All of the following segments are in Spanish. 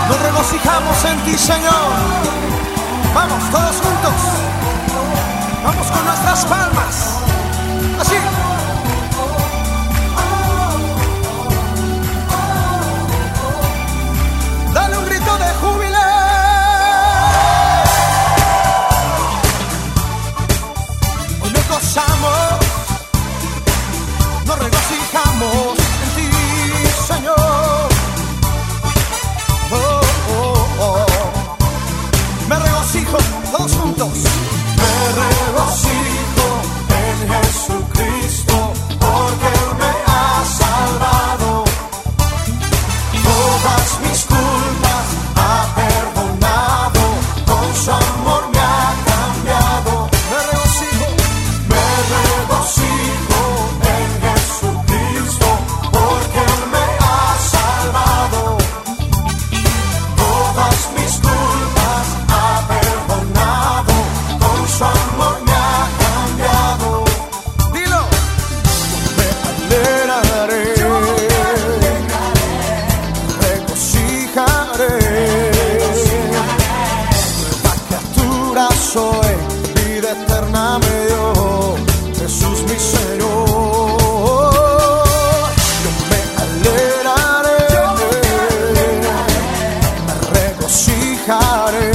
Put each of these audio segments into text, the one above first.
Nos regocijamos en ti, Señor. Vamos, todos juntos. Vamos con nuestras palmas. Así. Dale un grito de júbilo. Hoy nos gozamos, nos regocijamos en ti, Señor. Oh, oh, oh. Me regocijo, todos juntos. Me regocijo en Jesucristo, porque Él me ha salvado. Todas mis culpas ha perdonado, con su amor me ha cambiado. Me regocijo en Jesucristo, porque Él me ha salvado. Todas mis culpas ha perdonado, con su amor me ha cambiado. Dilo. Me alegraré, regocijaré. Nueva criatura soy, vida eterna me dio Jesús mi Señor. Yo me alegraré, me regocijaré.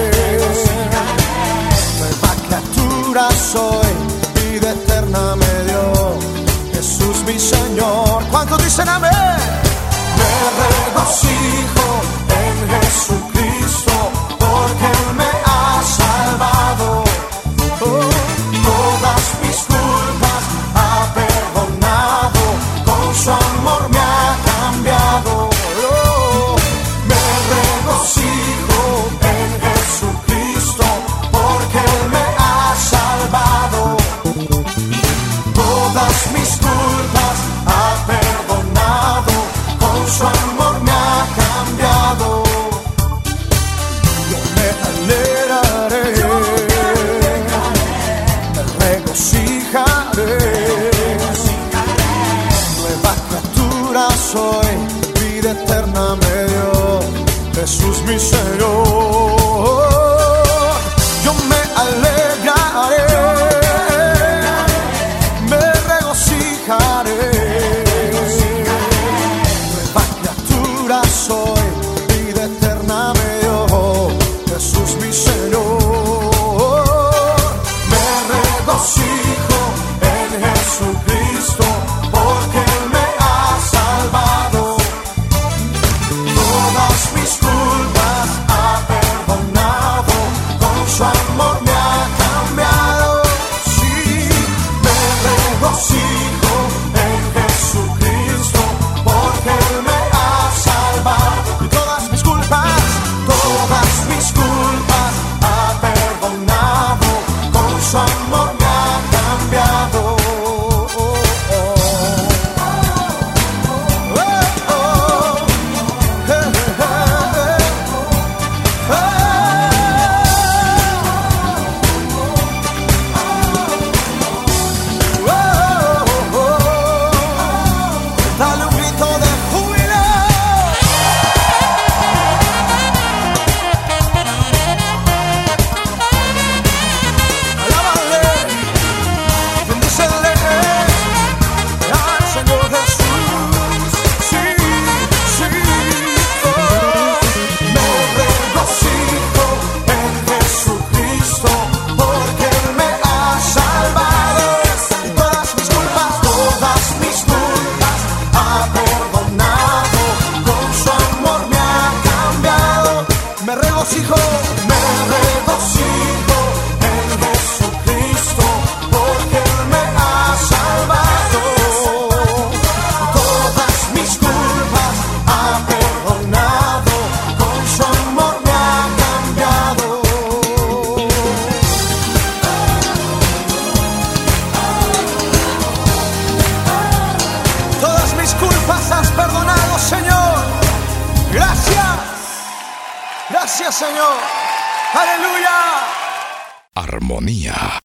Nueva criatura soy, vida eterna me dio Jesús mi Señor. ¿Cuántos dicen amén? Me regocijo en Jesucristo, porque Él me ha salvado. Oh, todas mis culpas ha perdonado, con su amor me ha cambiado. Oh, me regocijo en Jesucristo, porque Él me ha salvado. Todas mis culpas ha perdonado, con su amor me ha cambiado. Yo me alegraré, me regocijaré. Nueva criatura soy, vida eterna me dio Jesús mi Señor. Yo me alegraré, me regocijaré. Nueva criatura soy, vida eterna me dio Jesús mi Señor. Me regocijo en Jesucristo, porque Él me ha salvado. Todas mis culpas ha perdonado, con su amor me ha cambiado. Sí, me regocijo en Jesucristo, porque Él me ha salvado. Y todas mis culpas ha perdonado, con su amor me ha cambiado. Dale un grito de júbilo. Alábale, bendícele al Señor Jesús. Sí, sí, oh. Me regocijo en Jesucristo, porque Él me ha salvado. Todas mis culpas ha perdonado, con su amor me ha cambiado. Me regocijo en Jesucristo, porque Él me ha salvado. Todas mis culpas ha perdonado, con su amor me ha cambiado. Todas mis culpas has perdonado, Señor. Gracias. Gracias, Señor. Aleluya. Armonía.